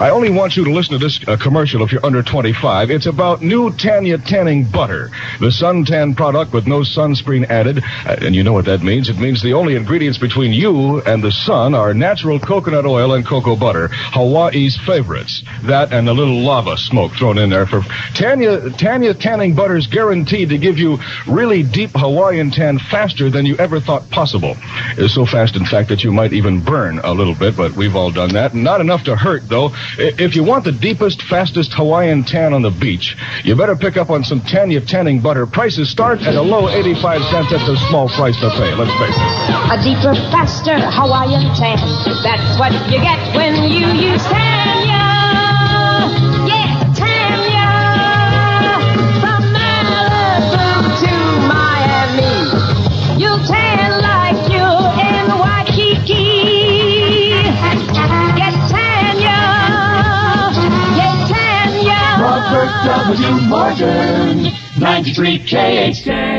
I only want you to listen to this commercial if you're under 25. It's about new Tanya tanning butter, the suntan product with no sunscreen added. And you know what that means. It means the only ingredients between you and the sun are natural coconut oil and cocoa butter, Hawaii's favorites. That and a little lava smoke thrown in there. For Tanya tanning butter's guaranteed to give you really deep Hawaiian tan faster than you ever thought possible. It's so fast, in fact, that you might even burn a little bit, but we've all done that. Not enough to hurt, though. If you want the deepest, fastest Hawaiian tan on the beach, you better pick up on some Tanya tanning butter. Prices start at a low 85 cents. That's a small price to pay, let's face it. A deeper, faster Hawaiian tan. That's what you get when you use Tanya. Yeah, Tanya. From Malibu to Miami. You'll tan like you're in Waikiki. Get Tanya. Get Tanya. Robert W. Morgan, 93 KHJ.